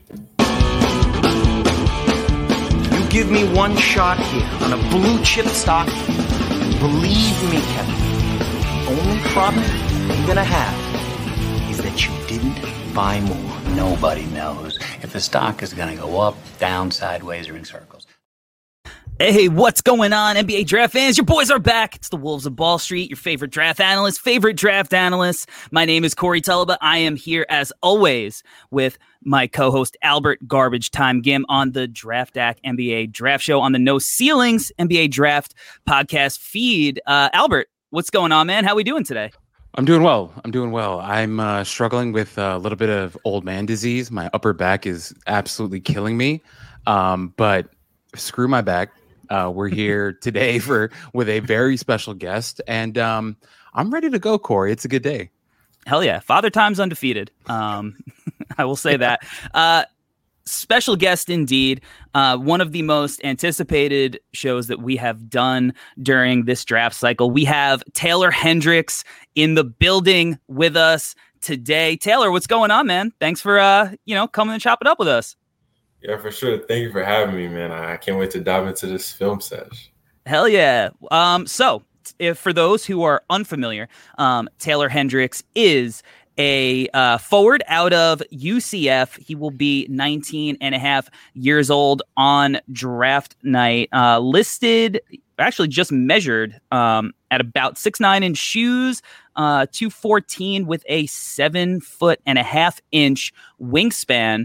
You give me one shot here on a blue chip stock. Believe me, Kevin, the only problem you're gonna have is that you didn't buy more. Nobody knows if the stock is gonna go up, down, sideways, or in circles. Hey, what's going on, NBA draft fans? Your boys are back. It's the Wolves of Ball Street, your favorite draft analyst. My name is Corey Tulaba. I am here, as always, with my co-host Albert Garbage Time Gim on the DraftDack NBA Draft Show on the No Ceilings NBA Draft podcast feed. Albert, what's going on, man? How we doing today? I'm doing well. I'm struggling with a little bit of old man disease. My upper back is absolutely killing me, but screw my back. We're here today with a very special guest, and I'm ready to go, Corey. It's a good day. Hell yeah. Father Time's undefeated. I will say that. Special guest indeed. One of the most anticipated shows that we have done during this draft cycle. We have Taylor Hendricks in the building with us today. Taylor, what's going on, man? Thanks for coming and chop it up with us. Yeah, for sure. Thank you for having me, man. I can't wait to dive into this film sesh. Hell yeah. So if for those who are unfamiliar, Taylor Hendricks is a forward out of UCF. He will be 19 and a half years old on draft night. Listed, actually just measured at about 6'9" in shoes, 214 with a 7.5-foot wingspan.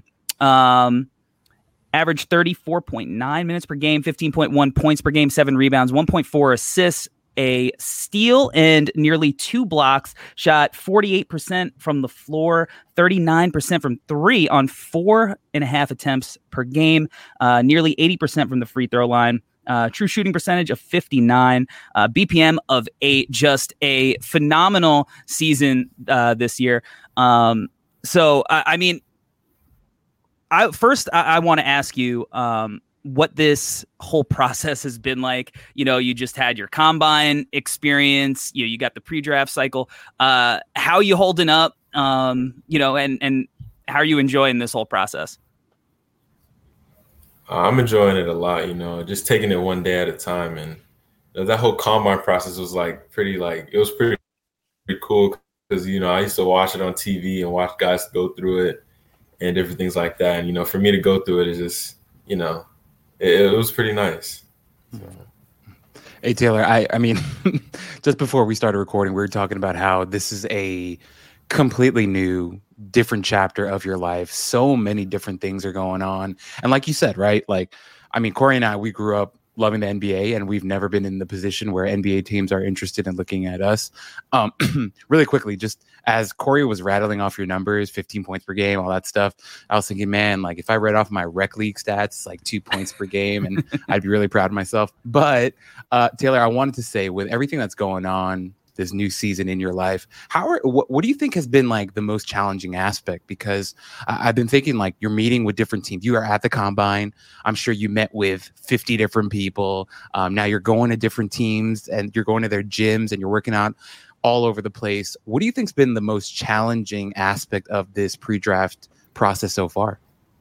Averaged 34.9 minutes per game, 15.1 points per game, 7 rebounds, 1.4 assists, a steal, and nearly 2 blocks. Shot 48% from the floor, 39% from 3 on 4.5 attempts per game, nearly 80% from the free throw line. True shooting percentage of 59, BPM of 8. Just a phenomenal season this year. I want to ask you what this whole process has been like. You know, you just had your combine experience. You got the pre-draft cycle. How are you holding up? And how are you enjoying this whole process? I'm enjoying it a lot. Just taking it one day at a time, and that whole combine process was pretty cool because I used to watch it on TV and watch guys go through it and different things like that. And, for me to go through it is just, it was pretty nice. So. Hey, Taylor, I mean, just before we started recording, we were talking about how this is a completely new, different chapter of your life. So many different things are going on. And like you said, right? Corey and I, we grew up loving the NBA, and we've never been in the position where NBA teams are interested in looking at us. Really quickly, just as Corey was rattling off your numbers, 15 points per game, all that stuff, I was thinking, man, if I read off my rec league stats, 2 points per game, and I'd be really proud of myself. But Taylor, I wanted to say, with everything that's going on this new season in your life, what do you think has been the most challenging aspect? Because I've been thinking you're meeting with different teams. You are at the combine. I'm sure you met with 50 different people. Now you're going to different teams and you're going to their gyms and you're working out all over the place. What do you think's been the most challenging aspect of this pre-draft process so far?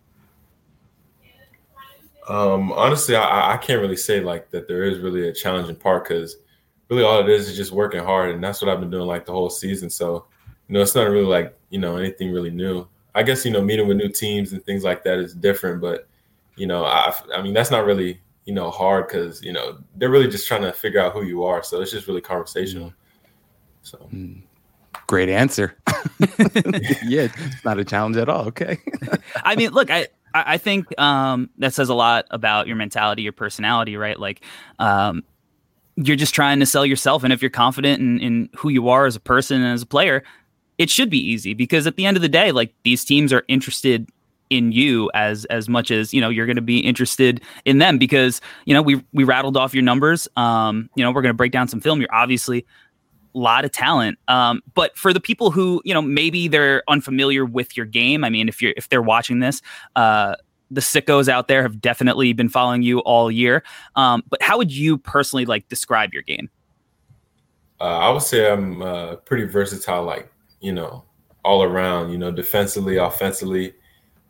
Honestly, I can't really say that there is really a challenging part, because really all it is just working hard, and that's what I've been doing the whole season. So, it's not really anything really new. I guess, meeting with new teams and things like that is different, but, that's not really, hard, because, they're really just trying to figure out who you are. So it's just really conversational. So. Great answer. Yeah, it's not a challenge at all. Okay. Look, I think that says a lot about your mentality, your personality, right? You're just trying to sell yourself. And if you're confident in who you are as a person and as a player, it should be easy, because at the end of the day, these teams are interested in you as much as, you're going to be interested in them, because, we rattled off your numbers. We're going to break down some film. You're obviously a lot of talent. But for the people who, maybe they're unfamiliar with your game. If they're watching this, the sickos out there have definitely been following you all year. But how would you personally describe your game? I would say I'm pretty versatile, all around, defensively, offensively.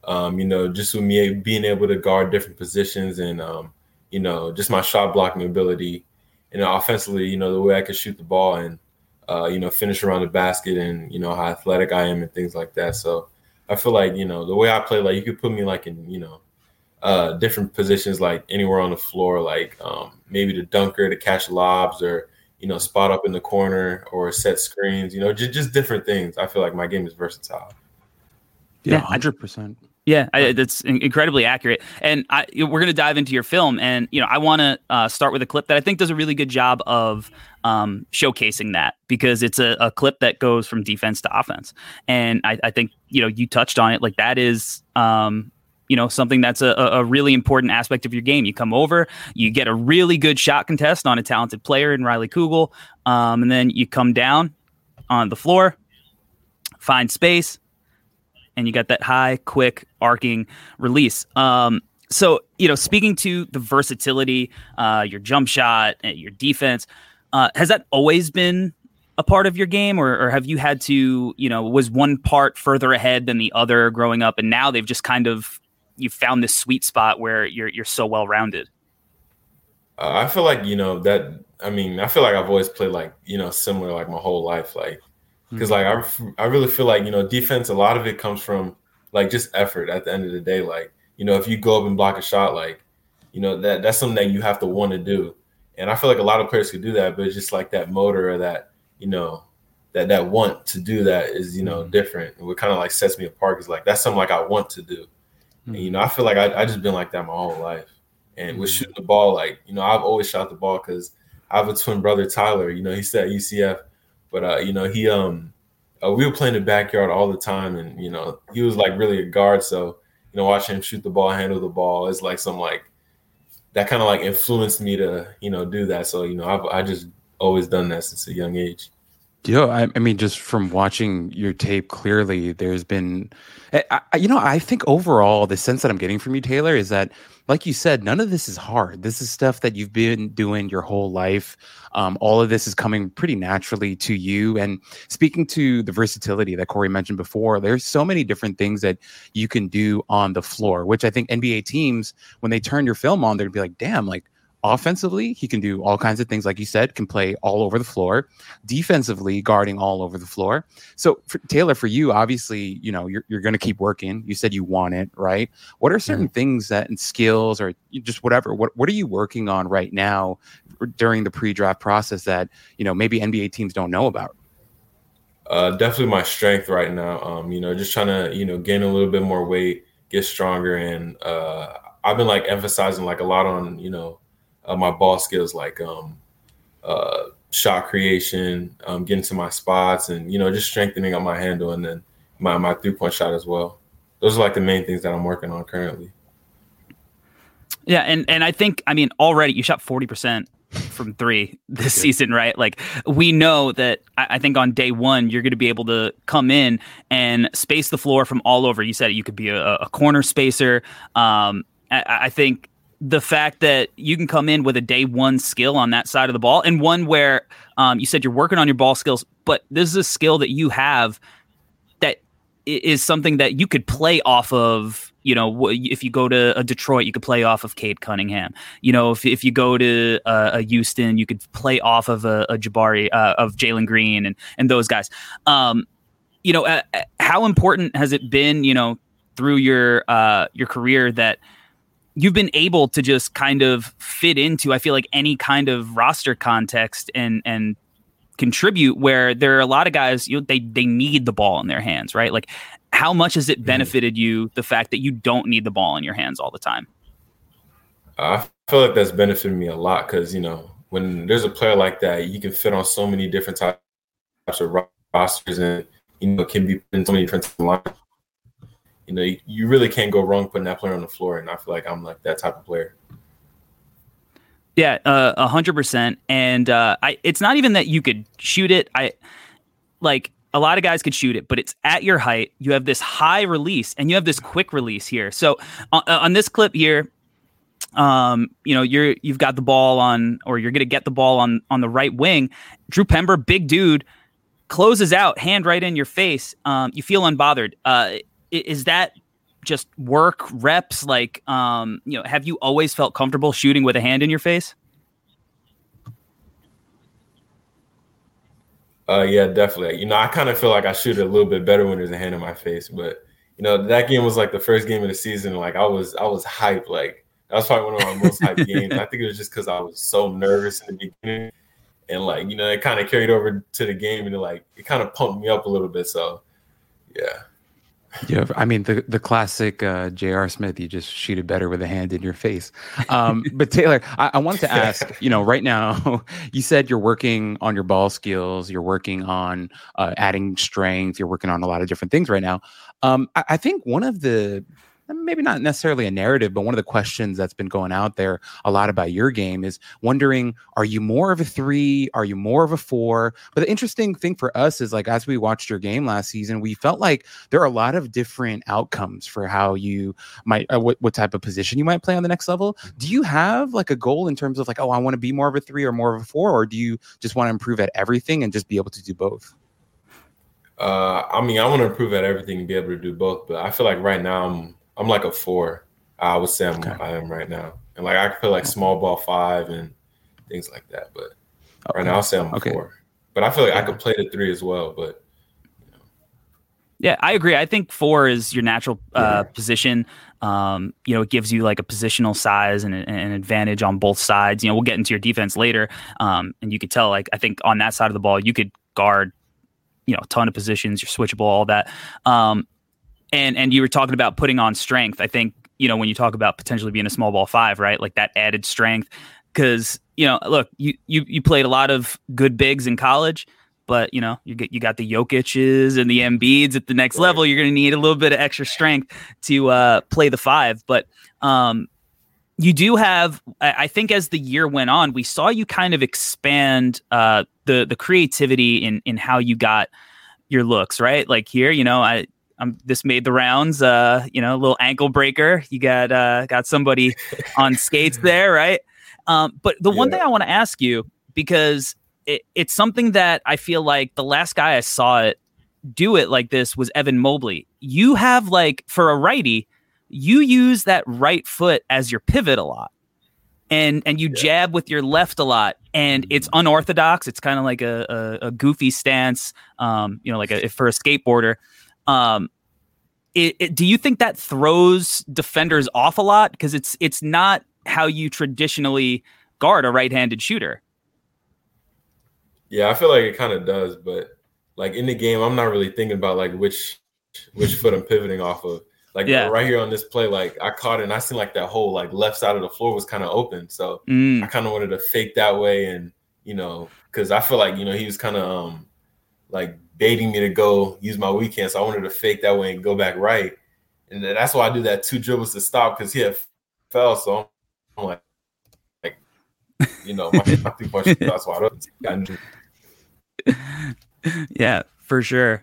Just with me being able to guard different positions and, just my shot blocking ability. And offensively, the way I could shoot the ball and, finish around the basket and, how athletic I am and things like that. So I feel like, the way I play, like you could put me like in, different positions, like anywhere on the floor, like maybe the dunker to catch lobs or, spot up in the corner or set screens, just different things. I feel like my game is versatile. Yeah, 100%. Yeah, that's incredibly accurate. And we're going to dive into your film. And, I want to start with a clip that I think does a really good job of showcasing that, because it's a clip that goes from defense to offense. And I think, you touched on it. Like that is, something that's a really important aspect of your game. You come over, you get a really good shot contest on a talented player in Riley Kugel. And then you come down on the floor, find space, and you got that high, quick, arcing release. So, speaking to the versatility, your jump shot, your defense, has that always been a part of your game, or have you had to, was one part further ahead than the other growing up, and now they've just kind of, you found this sweet spot where you're so well-rounded? I feel like, I feel like I've always played like, similar like my whole life, like, because like I really feel like defense, a lot of it comes from like just effort at the end of the day. Like if you go up and block a shot, like that's something that you have to want to do, and I feel like a lot of players could do that, but it's just like that motor or that that want to do that is different, and what kind of like sets me apart is like that's something like I want to do, and I feel like I just been like that my whole life, and with shooting the ball, like I've always shot the ball because I have a twin brother, Tyler. He's at UCF. But, we were playing in the backyard all the time. And, he was like really a guard. So, watching him shoot the ball, handle the ball is like some like that kind of like influenced me to, do that. So, I just always done that since a young age. Yeah, I mean, just from watching your tape, clearly there's been, I think overall the sense that I'm getting from you, Taylor, is that, like you said, none of this is hard. This is stuff that you've been doing your whole life. All of this is coming pretty naturally to you. And speaking to the versatility that Corey mentioned before, there's so many different things that you can do on the floor, which I think NBA teams, when they turn your film on, they'd be like, damn, like, offensively, he can do all kinds of things. Like you said, can play all over the floor. Defensively, guarding all over the floor. So, Taylor, for you, obviously, you're going to keep working. You said you want it, right? What are certain things that and skills or just whatever? What are you working on right now during the pre-draft process that maybe NBA teams don't know about? Definitely my strength right now. Just trying to gain a little bit more weight, get stronger, and I've been like emphasizing like a lot on my ball skills, like shot creation, getting to my spots, and just strengthening up my handle, and then my 3-point shot as well. Those are like the main things that I'm working on currently. Yeah, and I think, already you shot 40% from 3 this season, right? Like we know that I think on day one you're going to be able to come in and space the floor from all over. You said you could be a corner spacer. I think the fact that you can come in with a day one skill on that side of the ball, and one where you said you're working on your ball skills, but this is a skill that you have that is something that you could play off of. If you go to a Detroit, you could play off of Cade Cunningham. If you go to a Houston, you could play off of a Jabari, of Jalen Green and those guys. How important has it been, through your career that you've been able to just kind of fit into, I feel like, any kind of roster context and contribute, where there are a lot of guys, they need the ball in their hands, right? Like, how much has it benefited you, the fact that you don't need the ball in your hands all the time? I feel like that's benefited me a lot because, when there's a player like that, you can fit on so many different types of rosters and, can be in so many different lines. You really can't go wrong putting that player on the floor, and I feel like I'm like that type of player. Yeah, 100%. And it's not even that you could shoot it. A lot of guys could shoot it, but it's at your height. You have this high release, and you have this quick release here. So on this clip here, you've got the ball on, or you're going to get the ball on the right wing. Drew Pember, big dude, closes out, hand right in your face. You feel unbothered. Is that just work reps? Like, have you always felt comfortable shooting with a hand in your face? Yeah, definitely. I kind of feel like I shoot a little bit better when there's a hand in my face. But that game was like the first game of the season. Like I was hyped. Like that was probably one of my most hyped games. I think it was just because I was so nervous in the beginning, and like it kind of carried over to the game, and it kind of pumped me up a little bit. So yeah. Yeah, I mean the classic J.R. Smith, you just shoot it better with a hand in your face. But Taylor, I wanted to ask, right now, you said you're working on your ball skills, you're working on adding strength, you're working on a lot of different things right now. I think one of the, maybe not necessarily a narrative, but one of the questions that's been going out there a lot about your game is wondering, are you more of a 3? Are you more of a 4? But the interesting thing for us is, like, as we watched your game last season, we felt like there are a lot of different outcomes for how you might, what type of position you might play on the next level. Do you have like a goal in terms of like, oh, I want to be more of a 3 or more of a 4? Or do you just want to improve at everything and just be able to do both? I want to improve at everything and be able to do both. But I feel like right now I'm like a 4. I would say I am right now. And like I feel like small ball 5 and things like that. But right now I'll say I'm a 4. But I feel like I could play the 3 as well. But yeah, I agree. I think 4 is your natural position. It gives you like a positional size and an advantage on both sides. We'll get into your defense later. And you could tell, like, I think on that side of the ball, you could guard, a ton of positions. You're switchable, all that. And you were talking about putting on strength. I think, when you talk about potentially being a small ball 5, right? Like that added strength. Because, look, you played a lot of good bigs in college, but, you got the Jokic's and the Embiids at the next level. You're going to need a little bit of extra strength to play the 5. But you do have, I think as the year went on, we saw you kind of expand the creativity in how you got your looks, right? Like here, this made the rounds, a little ankle breaker. You got somebody on skates there, right? But the one thing I want to ask you, because it's something that I feel like the last guy I saw it do it like this was Evan Mobley. You have, like, for a righty, you use that right foot as your pivot a lot. And you jab with your left a lot, and it's unorthodox. It's kind of like a goofy stance, like for a skateboarder. Do you think that throws defenders off a lot? Because it's not how you traditionally guard a right-handed shooter. Yeah, I feel like it kind of does, but like in the game, I'm not really thinking about like which foot I'm pivoting off of. Like right here on this play, like I caught it and I seen like that whole like left side of the floor was kind of open. So I kind of wanted to fake that way, and because I feel like he was kind of like baiting me to go use my weekend. So I wanted to fake that way and go back right. And that's why I do that 2 dribbles to stop, because he had fell. So I'm like my 3-point shot's wide open. Yeah, for sure.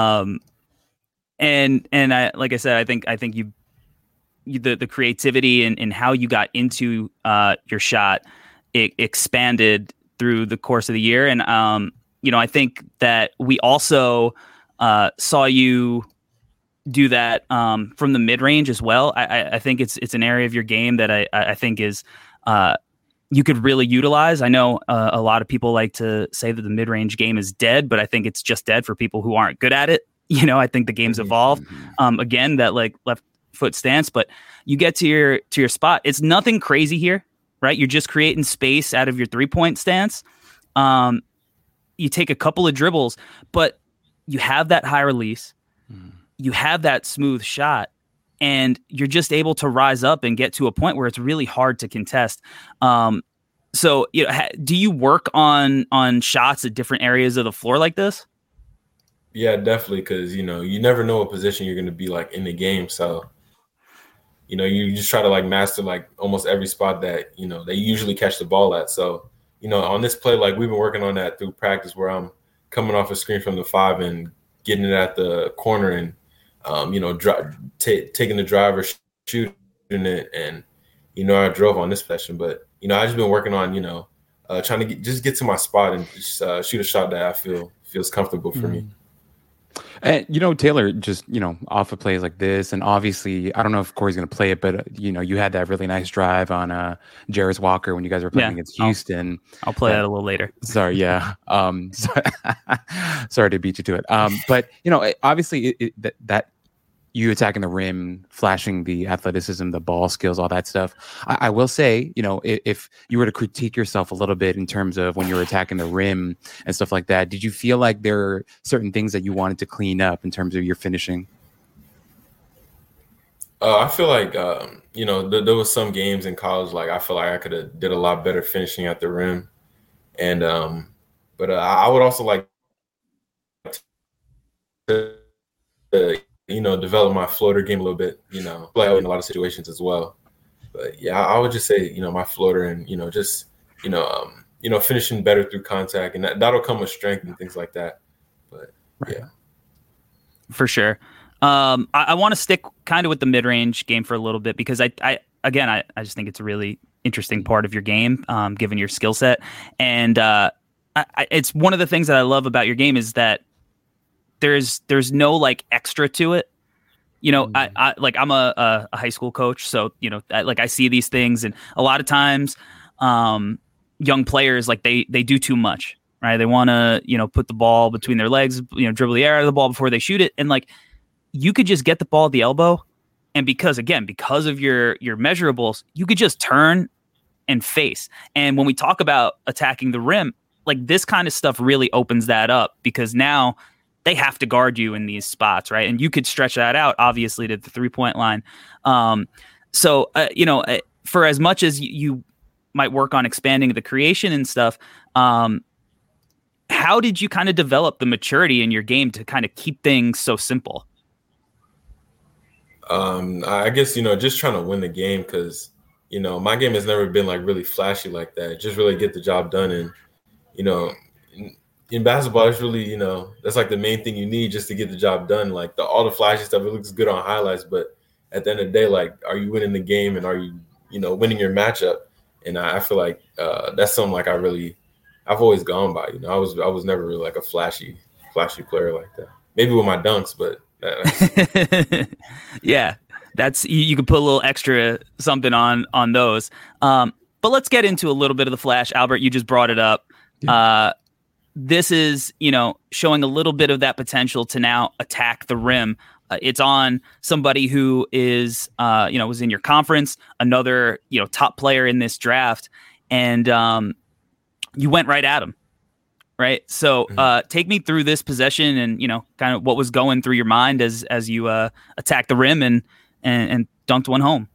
And I, like I said, I think you the creativity and how you got into your shot, it expanded through the course of the year. And I think that we also saw you do that from the mid range as well. I think it's an area of your game that I think is you could really utilize. I know a lot of people like to say that the mid range game is dead, but I think it's just dead for people who aren't good at it. I think the game's evolved. Again, that like left foot stance, but you get to your spot. It's nothing crazy here, right? You're just creating space out of your 3-point stance. You take a couple of dribbles, but you have that high release. You have that smooth shot, and you're just able to rise up and get to a point where it's really hard to contest. So, do you work on shots at different areas of the floor like this? Yeah, definitely, because you never know what position you're going to be like in the game. So, you just try to like master like almost every spot that they usually catch the ball at. So, on this play, like we've been working on that through practice, where I'm coming off a screen from the 5 and getting it at the corner, and taking the driver, shooting it, and I drove on this session. But I just been working on trying to get to my spot and just shoot a shot that I feel feels comfortable for me. And Taylor, just off of plays like this, and obviously, I don't know if Corey's going to play it, but you had that really nice drive on Jarris Walker when you guys were playing against Houston. I'll play that a little later. Sorry, yeah. Sorry to beat you to it. But obviously, that you attacking the rim, flashing the athleticism, the ball skills, all that stuff. I will say, if you were to critique yourself a little bit in terms of when you were attacking the rim and stuff like that, did you feel like there are certain things that you wanted to clean up in terms of your finishing? I feel like, there was some games in college, like I feel like I could have did a lot better finishing at the rim. And, but I would also like to develop my floater game a little bit, play out in a lot of situations as well. But yeah, I would just say, my floater and, just, finishing better through contact, and that'll come with strength and things like that. But yeah. For sure. I want to stick kind of with the mid-range game for a little bit because I just think it's a really interesting part of your game, given your skill set. And it's one of the things that I love about your game is that there's no like extra to it. I'm a high school coach, so I see these things, and a lot of times young players like they do too much, right? They want to put the ball between their legs, dribble the air out of the ball before they shoot it, and like you could just get the ball at the elbow, and because of your measurables, you could just turn and face. And when we talk about attacking the rim, like this kind of stuff really opens that up because now they have to guard you in these spots, right? And you could stretch that out, obviously, to the 3-point line. So for as much as you might work on expanding the creation and stuff, how did you kind of develop the maturity in your game to kind of keep things so simple? I guess, just trying to win the game because, my game has never been like really flashy like that. Just really get the job done. And, in basketball, it's really, that's like the main thing you need just to get the job done. Like all the flashy stuff, it looks good on highlights, but at the end of the day, like, are you winning the game and are you, winning your matchup? And I feel like that's something like I've always gone by. I was never really like a flashy player like that. Maybe with my dunks, but yeah, that's you could put a little extra something on those. But let's get into a little bit of the flash. Albert, you just brought it up. Yeah. This is, showing a little bit of that potential to now attack the rim. It's on somebody who is, was in your conference, another, top player in this draft, and you went right at him, right? So take me through this possession and, kind of what was going through your mind as you attacked the rim and dunked one home.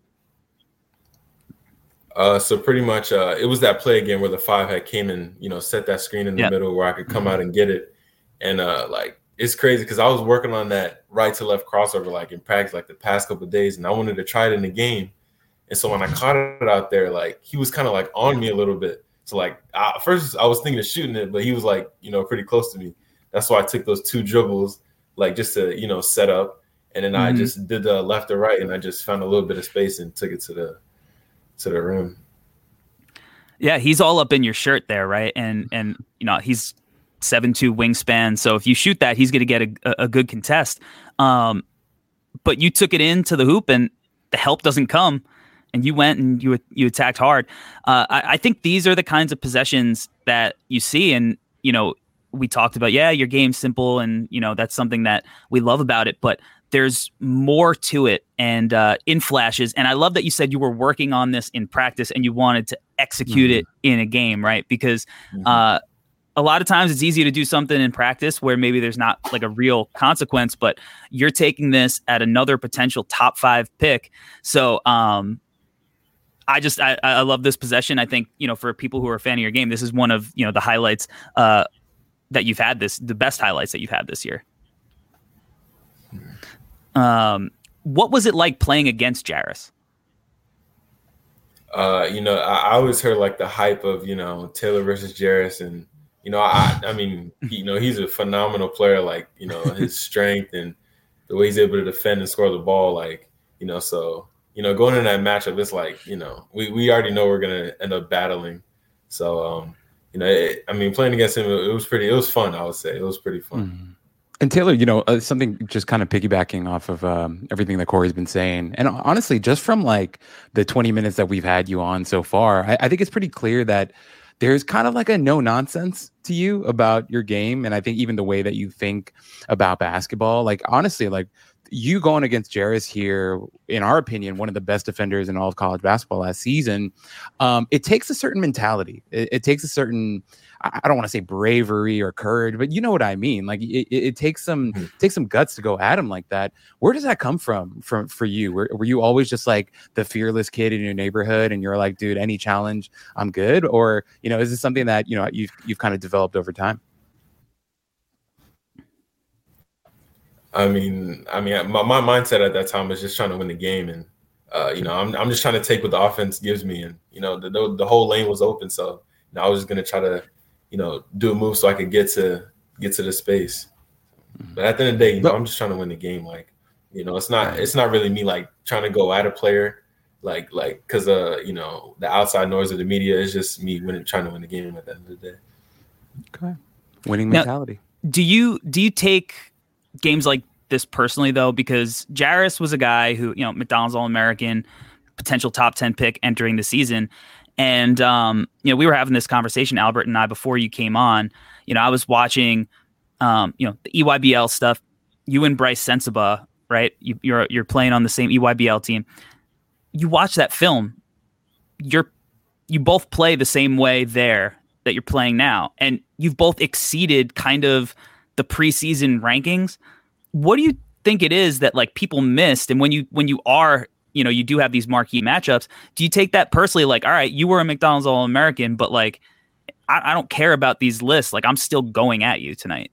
So pretty much it was that play again where the 5 had came and, set that screen in the middle where I could come out and get it. And it's crazy because I was working on that right to left crossover like in practice like the past couple of days, and I wanted to try it in the game. And so when I caught it out there, like he was kind of like on me a little bit. So like at first I was thinking of shooting it, but he was like, pretty close to me. That's why I took those 2 dribbles like just to, set up. And then I just did the left or right, and I just found a little bit of space and took it to the rim. Yeah, he's all up in your shirt there, right? And he's 7'2" wingspan, so if you shoot that, he's going to get a good contest. But you took it into the hoop, and the help doesn't come, and you went and you attacked hard. I think these are the kinds of possessions that you see, and we talked about, your game's simple, and that's something that we love about it, but there's more to it and in flashes. And I love that you said you were working on this in practice and you wanted to execute it in a game, right? Because a lot of times it's easy to do something in practice where maybe there's not like a real consequence, but you're taking this at another potential top 5 pick. So I love this possession. I think, for people who are a fan of your game, this is one of, the highlights that you've had the best highlights that you've had this year. What was it like playing against Jarris? I always heard like the hype of, Taylor versus Jarris, and, I mean, he's a phenomenal player, like, his strength and the way he's able to defend and score the ball, like, so, going in that matchup, it's like, we already know we're going to end up battling. So, playing against him, it was fun, I would say. It was pretty fun. And Taylor, something just kind of piggybacking off of everything that Corey's been saying, and honestly, just from like the 20 minutes that we've had you on so far, I think it's pretty clear that there's kind of like a no nonsense to you about your game, and I think even the way that you think about basketball. Like honestly, like you going against Jarace here, in our opinion, one of the best defenders in all of college basketball last season. It takes a certain mentality. It takes a certain, I don't want to say bravery or courage, but you know what I mean. Like it takes some guts to go at him like that. Where does that come from for you? Were you always just like the fearless kid in your neighborhood, and you're like, dude, any challenge, I'm good? Or is this something that you've kind of developed over time? I mean, my mindset at that time was just trying to win the game, and I'm just trying to take what the offense gives me, and the whole lane was open, so I was just gonna try to do a move so I could get to the space. But at the end of the day, I'm just trying to win the game. Like, it's not really me like trying to go at a player, like because the outside noise of the media is just me trying to win the game at the end of the day. Okay, winning mentality. Now, do you take games like this personally though? Because Jarace was a guy who McDonald's All-American, potential top 10 pick entering the season. And, we were having this conversation, Albert and I, before you came on. I was watching, the EYBL stuff. You and Bryce Sensabaugh, right? You're playing on the same EYBL team. You watch that film. You both play the same way there that you're playing now, and you've both exceeded kind of the preseason rankings. What do you think it is that like people missed? And when you are you do have these marquee matchups, do you take that personally? Like, all right, you were a McDonald's All-American, but like, I don't care about these lists. Like, I'm still going at you tonight.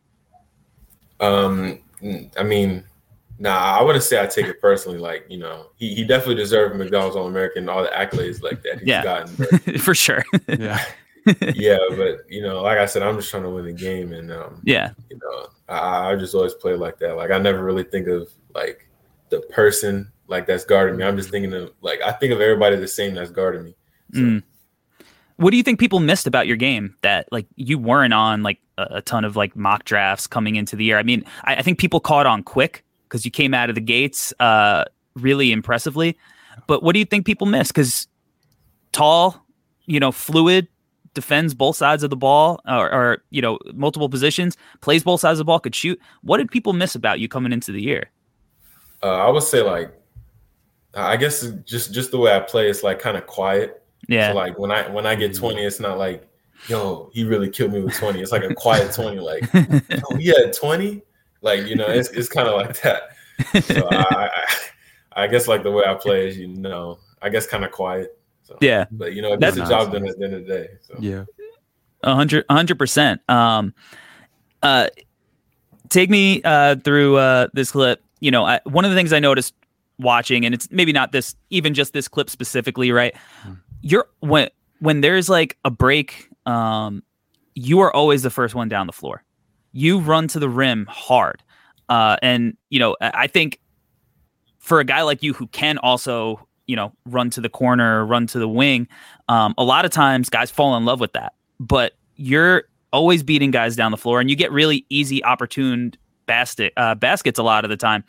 I mean, I wouldn't say I take it personally. Like, he definitely deserved McDonald's All-American, all the accolades like that he's gotten. But, for sure. Yeah. Yeah, but like I said, I'm just trying to win the game, and I just always play like that. Like, I never really think of like the person like that's guarding me. I'm just thinking of like, I think of everybody the same that's guarding me. So. What do you think people missed about your game that like you weren't on like a ton of like mock drafts coming into the year? I mean, I think people caught on quick because you came out of the gates really impressively. But what do you think people missed? Because tall, fluid, defends both sides of the ball or multiple positions, plays both sides of the ball, could shoot. What did people miss about you coming into the year? I would say like, I guess just the way I play, it's like kind of quiet. Yeah. So like when I get 20, it's not like, yo, he really killed me with 20. It's like a quiet 20, like, oh, he had 20? Like, it's kind of like that. So I guess like the way I play is, I guess kind of quiet. So, yeah. But, it gets the job done at the end of the day. So. Yeah. 100%. Take me through this clip. One of the things I noticed watching, and it's maybe not this, even just this clip specifically, right? You're when there's like a break, you are always the first one down the floor. You run to the rim hard. And I think for a guy like you who can also, run to the corner, run to the wing, a lot of times guys fall in love with that. But you're always beating guys down the floor, and you get really easy, opportune baskets a lot of the time.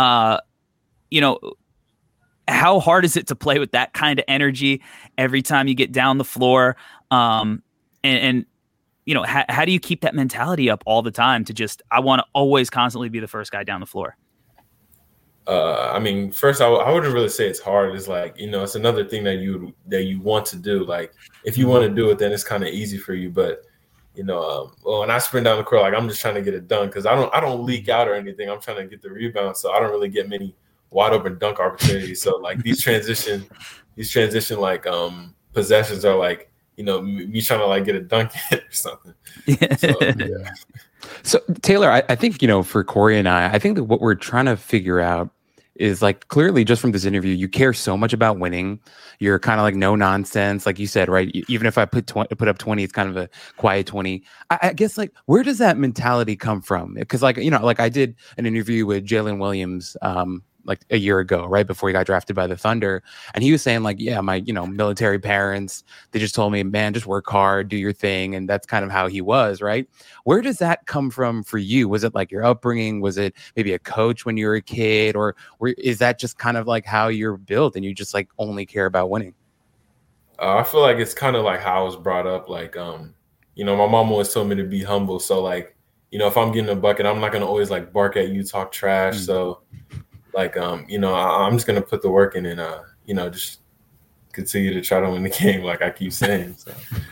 How hard is it to play with that kind of energy every time you get down the floor? How do you keep that mentality up all the time to just, I want to always constantly be the first guy down the floor? I mean, first, I wouldn't really say it's hard. It's like, it's another thing that you want to do. Like, if you want to do it, then it's kind of easy for you. But, when I sprint down the court, like I'm just trying to get it done because I don't leak out or anything. I'm trying to get the rebound, so I don't really get many wide open dunk opportunities. So like these transition like possessions are like, me trying to like get a dunk in or something. So, yeah. So Taylor, I think, for Corey and I think that what we're trying to figure out is like, clearly just from this interview, you care so much about winning. You're kind of like no nonsense, like you said, right? Even if I put up 20, it's kind of a quiet 20. I guess like, where does that mentality come from? Because like, like I did an interview with Jalen Williams like a year ago, right before he got drafted by the Thunder, and he was saying like, yeah, my military parents, they just told me, man, just work hard, do your thing, and that's kind of how he was, right? Where does that come from for you? Was it like your upbringing? Was it maybe a coach when you were a kid, or is that just kind of like how you're built and you just like only care about winning? I feel like it's kind of like how I was brought up. Like, my mom always told me to be humble. So like, if I'm getting a bucket, I'm not gonna always like bark at you, talk trash. So like, I'm just gonna put the work in and just continue to try to win the game, like I keep saying. So.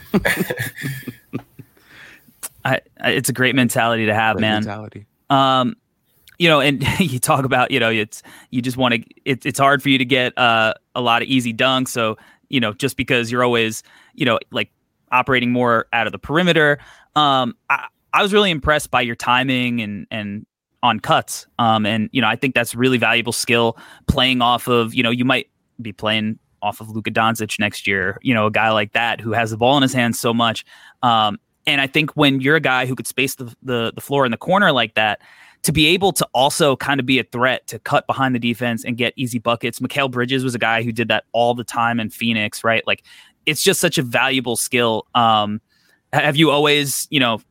It's a great mentality to have, man. Mentality. And you talk about, you just want to. It's hard for you to get a lot of easy dunks. So just because you're always, like operating more out of the perimeter. I was really impressed by your timing and on cuts. And I think that's really valuable skill playing off of. You might be playing off of Luka Doncic next year. A guy like that who has the ball in his hands so much. And I think when you're a guy who could space the floor in the corner like that, to be able to also kind of be a threat to cut behind the defense and get easy buckets. Mikal Bridges was a guy who did that all the time in Phoenix, right? Like, it's just such a valuable skill. Have you always,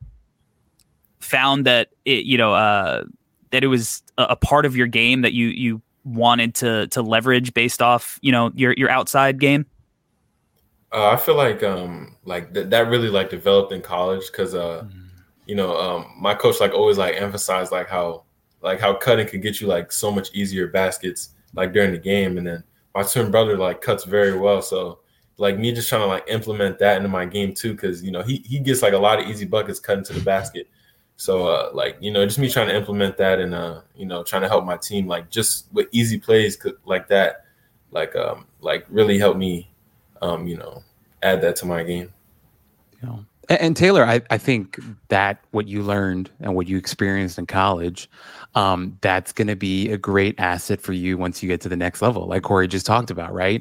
found that that it was a part of your game that you wanted to leverage based off, your outside game? I feel like that really like developed in college because my coach like always like emphasized like how cutting could get you like so much easier baskets like during the game, and then my twin brother like cuts very well, so like me just trying to like implement that into my game too, because he gets like a lot of easy buckets cutting to the basket, so just me trying to implement that and trying to help my team like just with easy plays like that like really help me add that to my game. Yeah. And Taylor, I think that what you learned and what you experienced in college, that's going to be a great asset for you once you get to the next level, like Corey just talked about, right?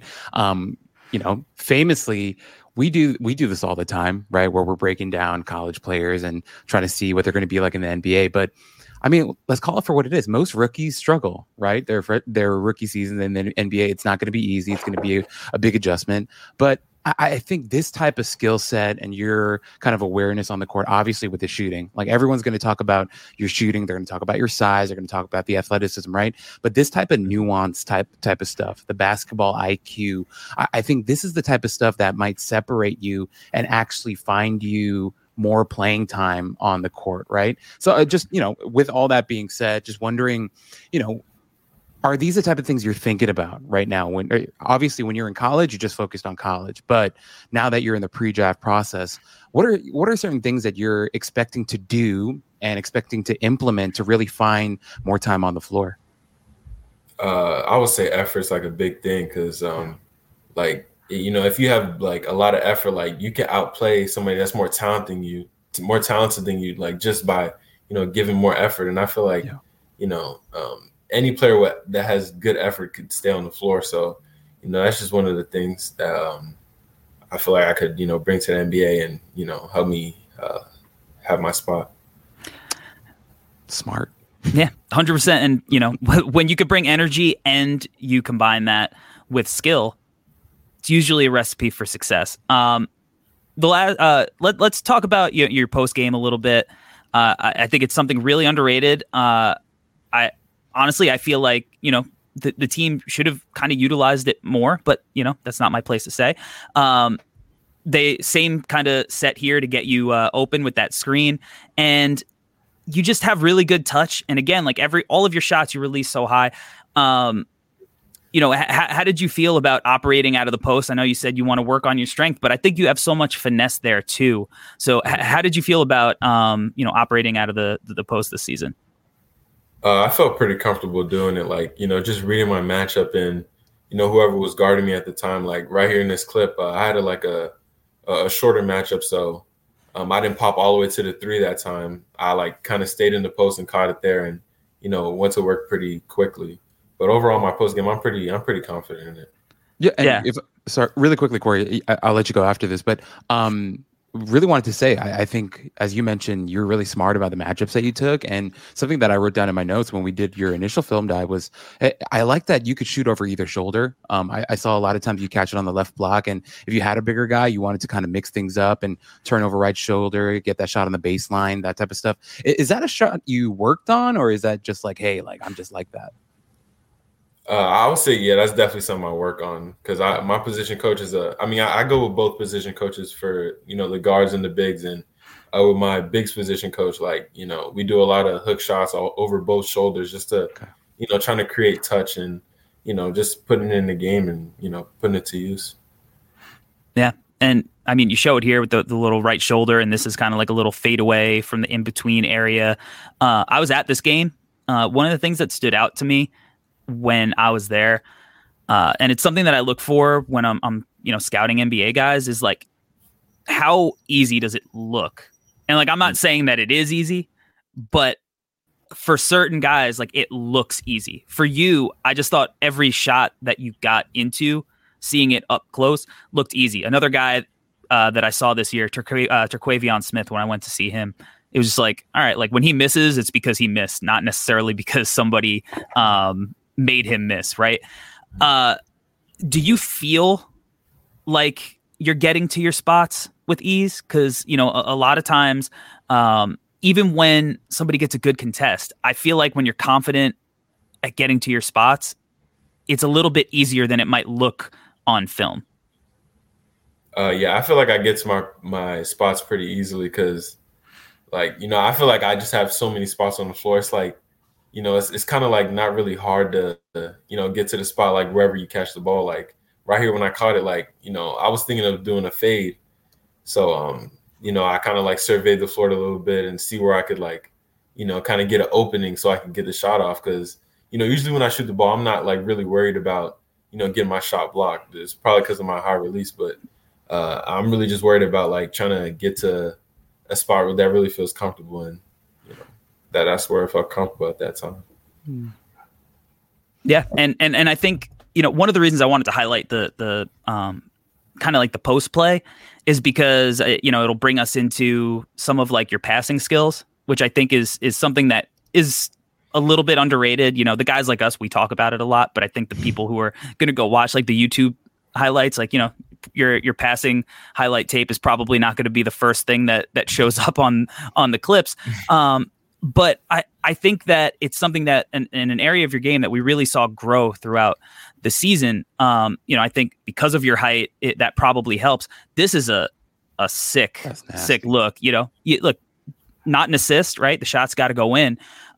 Famously, we do this all the time, right? Where we're breaking down college players and trying to see what they're going to be like in the NBA. But I mean, let's call it for what it is. Most rookies struggle, right? Their rookie season in the NBA, it's not going to be easy. It's going to be a big adjustment. But I think this type of skill set and your kind of awareness on the court, obviously with the shooting, like everyone's going to talk about your shooting. They're going to talk about your size. They're going to talk about the athleticism, right? But this type of nuance type of stuff, the basketball IQ, I think this is the type of stuff that might separate you and actually find you more playing time on the court, right? So just, with all that being said, just wondering, are these the type of things you're thinking about right now? When obviously when you're in college, you just focused on college, but now that you're in the pre-draft process, what are certain things that you're expecting to do and expecting to implement to really find more time on the floor? I would say effort's like a big thing because, if you have like a lot of effort, like you can outplay somebody that's more talented than you, like just by giving more effort. And I feel like any player that has good effort could stay on the floor. So, that's just one of the things that I feel like I could, bring to the NBA and, help me have my spot. Smart. Yeah, 100%. And, when you could bring energy and you combine that with skill, it's usually a recipe for success. Let's talk about your post game a little bit. I think it's something really underrated. Honestly, I feel like, the team should have kind of utilized it more, but, that's not my place to say. They same kind of set here to get you open with that screen. And you just have really good touch. And again, like all of your shots you release so high. How did you feel about operating out of the post? I know you said you want to work on your strength, but I think you have so much finesse there too. So how did you feel about, operating out of the post this season? I felt pretty comfortable doing it. Like, just reading my matchup and, whoever was guarding me at the time, like right here in this clip, I had a shorter matchup. So I didn't pop all the way to the three that time. I like kind of stayed in the post and caught it there and, went to work pretty quickly. But overall, my post game, I'm pretty confident in it. Yeah. And sorry, really quickly, Corey, I'll let you go after this. But really wanted to say, I think, as you mentioned, you're really smart about the matchups that you took. And something that I wrote down in my notes when we did your initial film dive was, I like that you could shoot over either shoulder. I saw a lot of times you catch it on the left block. And if you had a bigger guy, you wanted to kind of mix things up and turn over right shoulder, get that shot on the baseline, that type of stuff. Is that a shot you worked on, or is that just like, hey, like I'm just like that? I would say, yeah, that's definitely something I work on because my position coach is I go with both position coaches for, the guards and the bigs. And with my bigs position coach, like, we do a lot of hook shots over both shoulders just to, trying to create touch and, just putting it in the game and, putting it to use. Yeah. And I mean, you show it here with the little right shoulder, and this is kind of like a little fade away from the in-between area. I was at this game. One of the things that stood out to me when I was there, and it's something that I look for when I'm scouting NBA guys, is like, how easy does it look? And like, I'm not saying that it is easy, but for certain guys, like, it looks easy. For you, I just thought every shot that you got into, seeing it up close, looked easy. Another guy that I saw this year, Terquavion Smith, when I went to see him, it was just like, all right, like when he misses, it's because he missed, not necessarily because somebody made him miss, right? Do you feel like you're getting to your spots with ease? Because, a lot of times, even when somebody gets a good contest, I feel like when you're confident at getting to your spots, it's a little bit easier than it might look on film. Yeah, I feel like I get to my spots pretty easily because, like, I feel like I just have so many spots on the floor. It's like, it's kind of like not really hard to, get to the spot, like wherever you catch the ball. Like right here when I caught it, like, I was thinking of doing a fade. So, I kind of like surveyed the floor a little bit and see where I could like, kind of get an opening so I can get the shot off. Cause, usually when I shoot the ball, I'm not like really worried about, getting my shot blocked. It's probably because of my high release, but I'm really just worried about like trying to get to a spot where that really feels comfortable and, that's where I felt comfortable at that time. Yeah. And I think, one of the reasons I wanted to highlight the kind of like the post play is because, it'll bring us into some of like your passing skills, which I think is something that is a little bit underrated. The guys like us, we talk about it a lot, but I think the people who are going to go watch like the YouTube highlights, like, your passing highlight tape is probably not going to be the first thing that shows up on the clips. But I think that it's something that in an area of your game that we really saw grow throughout the season. I think because of your height, that probably helps. This is a sick look. Look, not an assist, right? The shot's got to go in.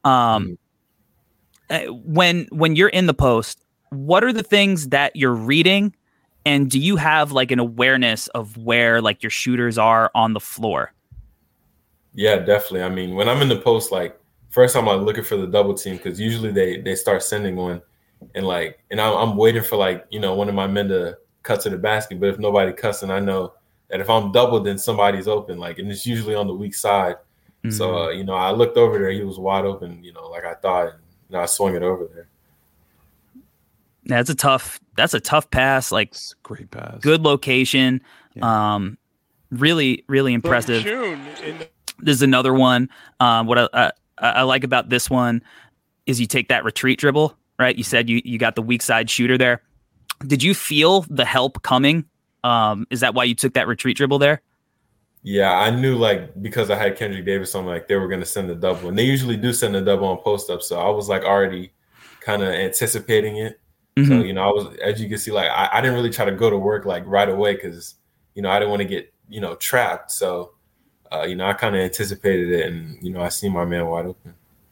When you're in the post, what are the things that you're reading? And do you have like an awareness of where like your shooters are on the floor? Yeah, definitely. I mean, when I'm in the post, like first I'm like looking for the double team because usually they start sending one, and I'm waiting for like one of my men to cut to the basket. But if nobody cuts, then I know that if I'm doubled, then somebody's open. Like, and it's usually on the weak side. Mm-hmm. So I looked over there, he was wide open. Like I thought, and I swung it over there. Yeah, that's a tough pass. Like, great pass, good location. Yeah. Really, really impressive. This is another one. What I like about this one is you take that retreat dribble, right? You said you got the weak side shooter there. Did you feel the help coming? Is that why you took that retreat dribble there? Yeah, I knew like because I had Kendrick Davis, I'm like they were going to send the double, and they usually do send the double on post up. So I was like already kind of anticipating it. Mm-hmm. So I was, as you can see, like I didn't really try to go to work like right away because I didn't want to get trapped. So. I kind of anticipated it, and I see my man wide open.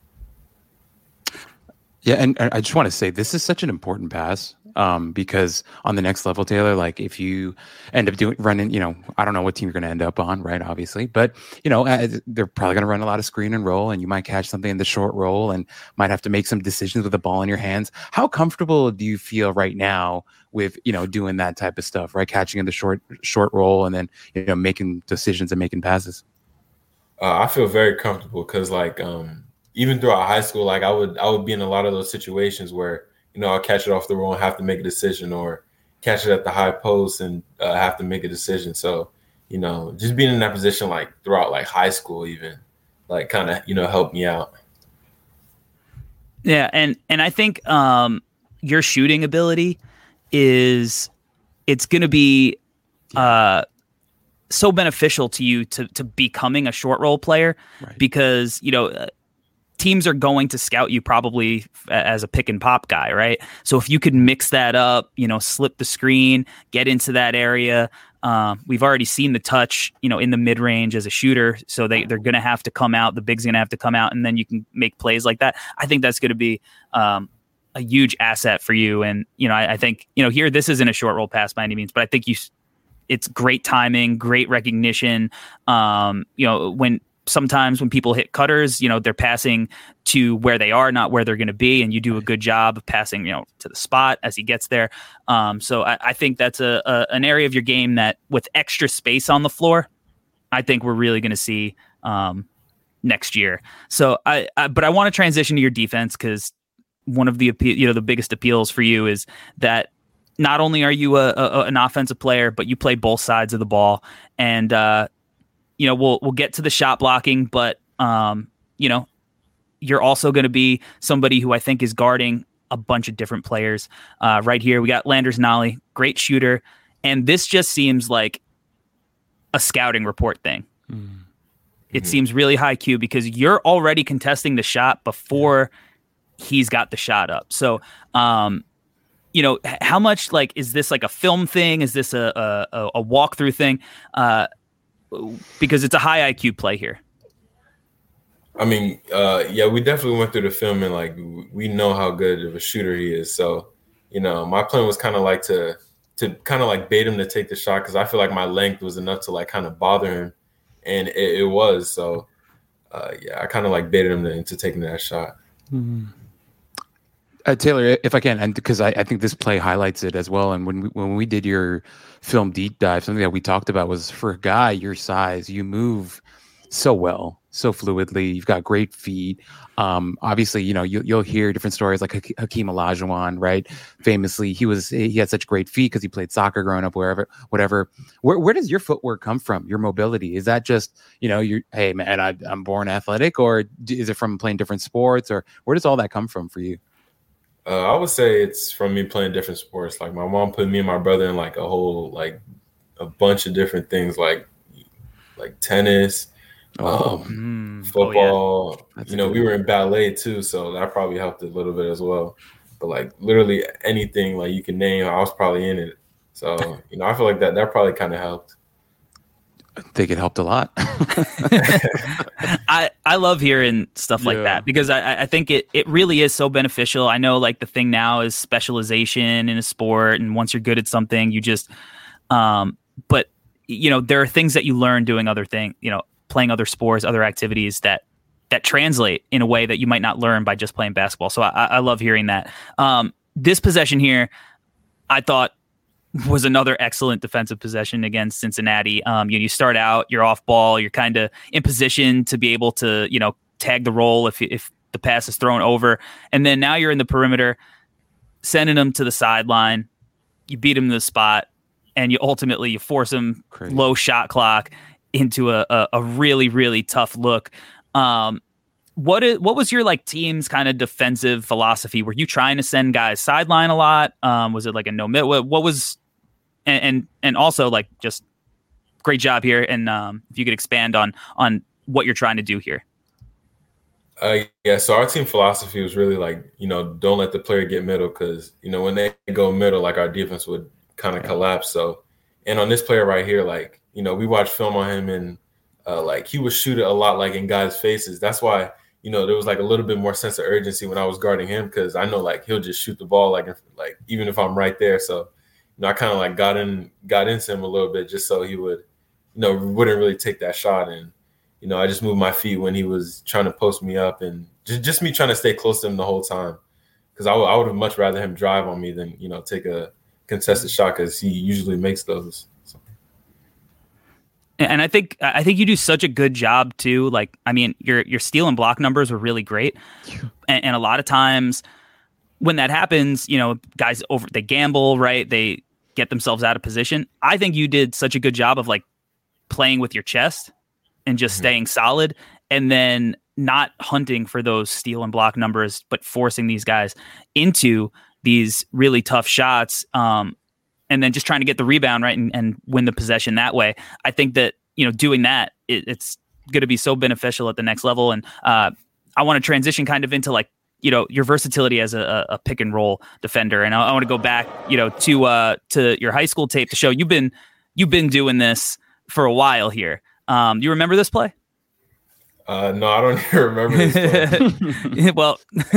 Yeah, and I just want to say this is such an important pass because on the next level, Taylor, like if you end up running, I don't know what team you're going to end up on, right? Obviously, but they're probably going to run a lot of screen and roll, and you might catch something in the short roll, and might have to make some decisions with the ball in your hands. How comfortable do you feel right now with doing that type of stuff, right? Catching in the short roll, and then making decisions and making passes. I feel very comfortable because like even throughout high school, like I would be in a lot of those situations where I'll catch it off the roll and have to make a decision, or catch it at the high post and have to make a decision. So just being in that position like throughout like high school even like kind of, helped me out. Yeah, and I think your shooting ability it's going to be so beneficial to you to becoming a short roll player, right? Because teams are going to scout you probably as a pick and pop guy, right? So if you could mix that up, slip the screen, get into that area. We've already seen the touch, in the mid range as a shooter. So they're going to have to come out. The big's going to have to come out, and then you can make plays like that. I think that's going to be a huge asset for you. And, I think, here, this isn't a short roll pass by any means, but I think it's great timing, great recognition. Sometimes when people hit cutters, they're passing to where they are, not where they're going to be. And you do a good job of passing, to the spot as he gets there. So I think that's an area of your game that with extra space on the floor, I think we're really going to see next year. So but I want to transition to your defense, because one of the the biggest appeals for you is that not only are you an offensive player, but you play both sides of the ball. And, we'll get to the shot blocking, but you're also going to be somebody who I think is guarding a bunch of different players. Right here, we got Landers Nolley, great shooter, and this just seems like a scouting report thing. Mm-hmm. It seems really high Q because you're already contesting the shot before he's got the shot up. So, how much is this like a film thing? Is this a walkthrough thing? Because it's a high IQ play here. I mean, we definitely went through the film and we know how good of a shooter he is. So, my plan was kind of like to kind of bait him to take the shot, because I feel like my length was enough to kind of bother him, and it was. So, I kind of baited him into taking that shot. Mm-hmm. Taylor, if I can, and because I think this play highlights it as well. And when we did your film deep dive, something that we talked about was, for a guy your size, you move so well, so fluidly. You've got great feet. Obviously, you'll hear different stories like Hakeem Olajuwon, right? Famously, he had such great feet because he played soccer growing up, whatever. Where does your footwork come from? Your mobility, is that just hey man, I'm born athletic, or is it from playing different sports, or where does all that come from for you? I would say it's from me playing different sports. My mom put me and my brother in a whole a bunch of different things, like tennis, football. Oh, yeah. We were in ballet too, so that probably helped a little bit as well. But literally anything you can name, I was probably in it. So I feel like that probably kind of helped. I think it helped a lot. I love hearing stuff like that, because I think it really is so beneficial. I know the thing now is specialization in a sport, and once you're good at something, you just but there are things that you learn doing other things, playing other sports, other activities that translate in a way that you might not learn by just playing basketball. So I love hearing that. This possession here, I thought, was another excellent defensive possession against Cincinnati. You start out, you're off ball, you're kind of in position to be able to, tag the roll if the pass is thrown over. And then now you're in the perimeter, sending them to the sideline. You beat him to the spot, and you ultimately force him low shot clock into a really, really tough look. What was your team's kind of defensive philosophy? Were you trying to send guys sideline a lot? Was it a no mid? What was and also just great job here, and if you could expand on what you're trying to do here. So our team philosophy was really don't let the player get middle, because when they go middle, our defense would kind of collapse. So, and on this player right here, we watched film on him, and he would shoot it a lot in guys' faces. That's why there was a little bit more sense of urgency when I was guarding him, because I know he'll just shoot the ball even if I'm right there. So I kind of got into him a little bit, just so he would wouldn't really take that shot. And I just moved my feet when he was trying to post me up, and just me trying to stay close to him the whole time, because I would have much rather him drive on me than take a contested shot, because he usually makes those. So. And I think you do such a good job too. Your steal and block numbers were really great, and a lot of times when that happens, guys they gamble, right? They get themselves out of position. I think you did such a good job of playing with your chest and just staying solid, and then not hunting for those steal and block numbers, but forcing these guys into these really tough shots, and then just trying to get the rebound right and win the possession that way. I think that, doing that, it's going to be so beneficial at the next level. And I want to transition kind of into like, your versatility as a pick and roll defender. And I want to go back, to your high school tape to show you've been doing this for a while here. You remember this play? No, I don't even remember this play. Well,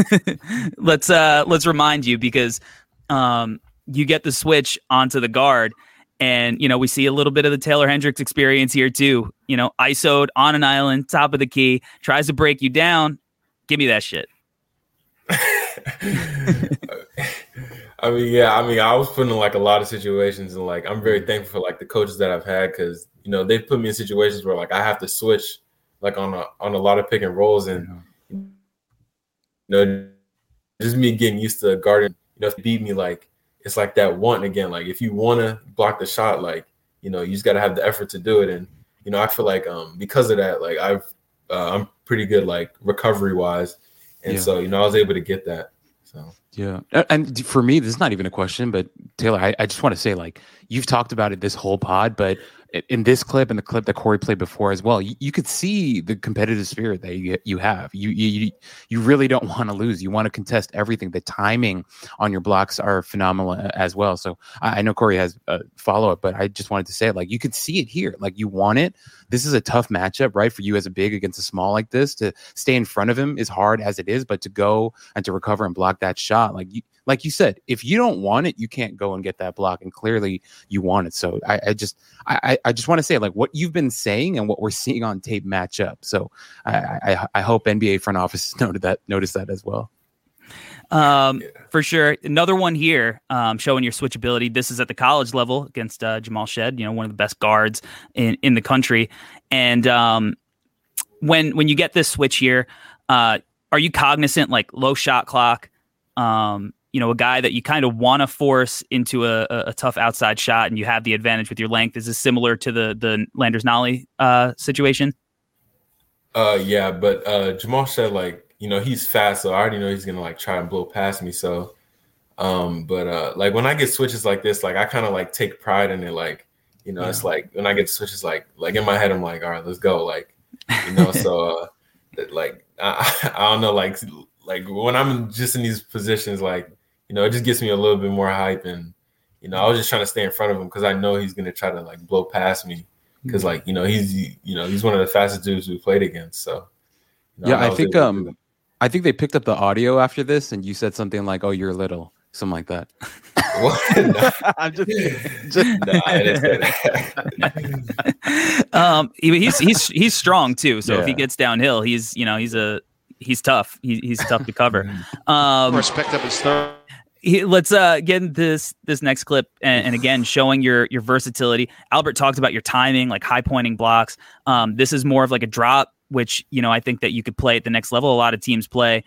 let's remind you, because you get the switch onto the guard, and we see a little bit of the Taylor Hendricks experience here too. ISO'd on an island, top of the key, tries to break you down. Give me that shit. I was put in like a lot of situations, and like I'm very thankful for like the coaches that I've had, because they've put me in situations where like I have to switch like on a lot of pick and rolls, and just me getting used to guarding. If they beat me, like it's like that want again. Like if you want to block the shot, like you just got to have the effort to do it. And I feel like because of that, like I'm pretty good like recovery wise, and so I was able to get that. So yeah, and for me, this is not even a question, but Taylor, I just want to say, like, you've talked about it this whole pod, but in this clip and the clip that Corey played before as well, you could see the competitive spirit that you have. You really don't want to lose. You want to contest everything. The timing on your blocks are phenomenal as well. So I know Corey has a follow-up, but I just wanted to say it. Like, you could see it here. Like, you want it. This is a tough matchup, right? For you as a big against a small like this, to stay in front of him is hard as it is, but to go and to recover and block that shot, like you said, if you don't want it, you can't go and get that block, and clearly you want it. So I just want to say, like, what you've been saying and what we're seeing on tape match up. So I hope NBA front office noticed that as well. For sure. Another one here, showing your switchability. This is at the college level against Jamal Shed, one of the best guards in the country. And when you get this switch here, are you cognizant, like, low shot clock? A guy that you kind of want to force into a tough outside shot, and you have the advantage with your length. Is this similar to the Landers Nolly situation? Yeah, but Jamal said, like, he's fast, so I already know he's gonna like try and blow past me. So, like when I get switches like this, like I kind of like take pride in it. Like, it's like when I get switches, like in my head, I'm like, all right, let's go. Like, so like I don't know, like when I'm just in these positions, like. It just gets me a little bit more hype, and I was just trying to stay in front of him because I know he's gonna try to like blow past me, because like he's one of the fastest dudes we played against. So yeah, I think they picked up the audio after this, and you said something like, "Oh, you're little," something like that. What? I'm just no, I didn't say that. He's strong too. So if he Yeah. gets downhill, he's tough. He's tough to cover. Respect up his third. Let's get this next clip, and again showing your versatility. Albert talked about your timing, like high pointing blocks. This is more of like a drop, which I think that you could play at the next level. A lot of teams play.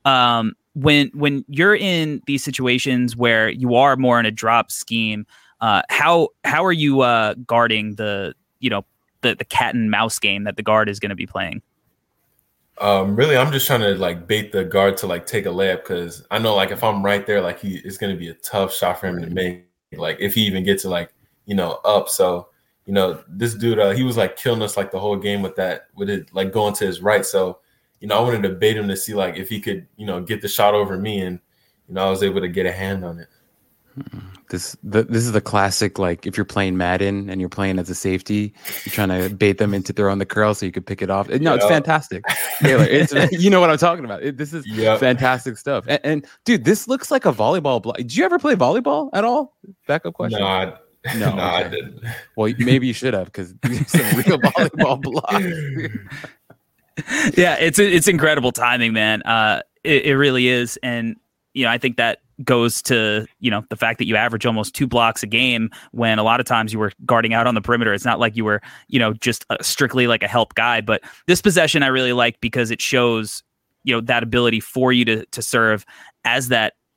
When you're in these situations where you are more in a drop scheme, how are you guarding the cat and mouse game that the guard is going to be playing? Really, I'm just trying to like bait the guard to like take a layup, because I know like if I'm right there, like it's going to be a tough shot for him to make. Like if he even gets to like up. So this dude, he was like killing us like the whole game with it like going to his right. So I wanted to bait him to see like if he could get the shot over me, and I was able to get a hand on it. This is the classic, like if you're playing Madden and you're playing as a safety, you're trying to bait them into throwing the curl so you could pick it off. No, it's fantastic. Taylor, you know what I'm talking about. This is fantastic stuff. And dude, this looks like a volleyball block. Did you ever play volleyball at all? Backup question. No, okay. I didn't. Well, maybe you should have, because these are some real volleyball blocks. Yeah, it's incredible timing, man. It really is. And I think that goes to the fact that you average almost 2 blocks a game, when a lot of times you were guarding out on the perimeter. It's not like you were just strictly like a help guy. But this possession I really like, because it shows that ability for you to serve as that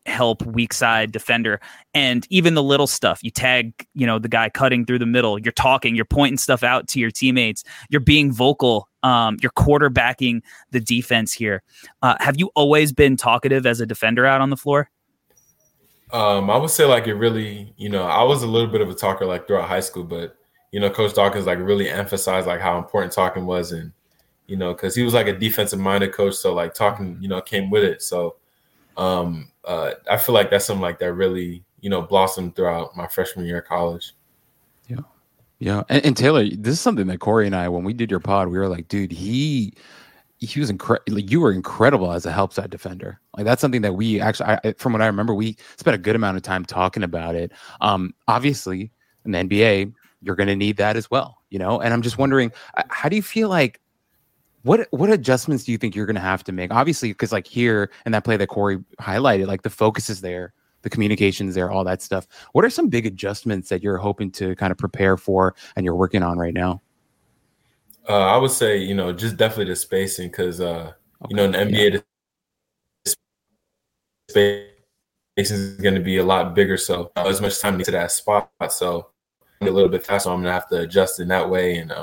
help weak side defender. And even the little stuff, you tag, the guy cutting through the middle, you're talking, you're pointing stuff out to your teammates, you're being vocal, you're quarterbacking the defense here. Have you always been talkative as a defender out on the floor? I would say like it really, I was a little bit of a talker like throughout high school, but, Coach Dawkins like really emphasized like how important talking was. And, because he was like a defensive minded coach. So like talking, came with it. So I feel like that's something like that really, blossomed throughout my freshman year of college. Yeah. Yeah. And Taylor, this is something that Corey and I, when we did your pod, we were like, dude, he was incredible. You were incredible as a help side defender. Like that's something that we actually, from what I remember, we spent a good amount of time talking about it. Obviously in the NBA, you're going to need that as well, and I'm just wondering, how do you feel like, what adjustments do you think you're going to have to make? Obviously, because like here in that play that Corey highlighted, like the focus is there, the communication is there, all that stuff. What are some big adjustments that you're hoping to kind of prepare for and you're working on right now? I would say, just definitely the spacing because, in the NBA, the spacing is going to be a lot bigger. So as much time to that spot. So a little bit faster, I'm going to have to adjust in that way. And,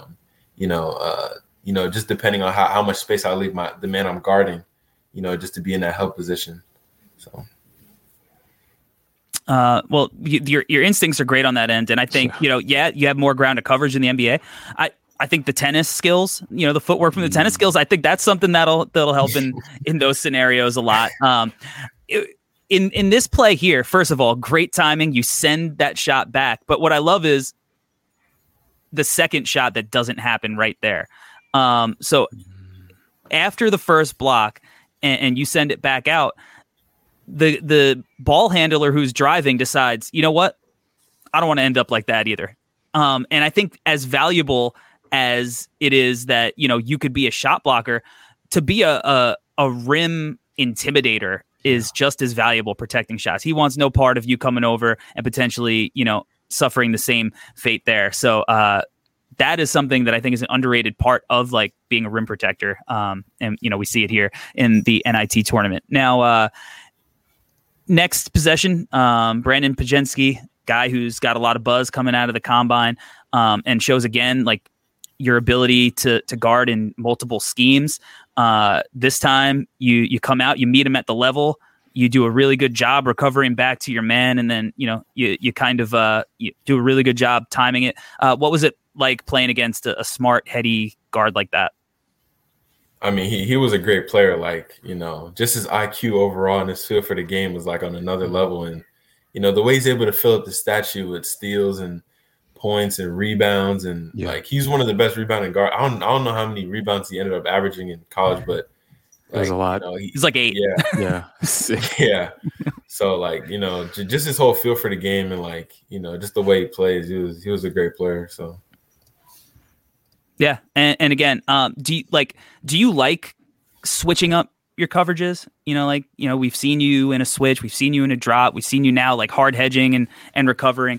just depending on how much space I leave the man I'm guarding, just to be in that help position. So. Well, your instincts are great on that end. And I think, you have more ground to coverage in the NBA. I think the tennis skills, the footwork from the tennis skills, I think that's something that'll help in those scenarios a lot. In this play here, first of all, great timing. You send that shot back. But what I love is the second shot that doesn't happen right there. So after the first block and you send it back out, the ball handler who's driving decides, you know what? I don't want to end up like that either. And I think as valuable as it is that, you could be a shot blocker, to be a rim intimidator is just as valuable protecting shots. He wants no part of you coming over and potentially, suffering the same fate there. So, that is something that I think is an underrated part of like being a rim protector. And, we see it here in the NIT tournament. Now, next possession, Brandon Pajensky, guy who's got a lot of buzz coming out of the combine, and shows again, like your ability to guard in multiple schemes. This time you come out, you meet him at the level, you do a really good job recovering back to your man. And then, you kind of, you do a really good job timing it. What was it like playing against a smart, heady guard like that? I mean, he was a great player. Like, just his IQ overall and his feel for the game was like on another level. And, the way he's able to fill up the stat sheet with steals and points and rebounds. And like, he's one of the best rebounding guards. I don't know how many rebounds he ended up averaging in college, but there's a lot. He's like 8. Yeah. Yeah. So like, just his whole feel for the game and like, just the way he plays, he was a great player. So. Yeah. And again, do you like switching up your coverages? We've seen you in a switch, we've seen you in a drop, we've seen you now like hard hedging and recovering.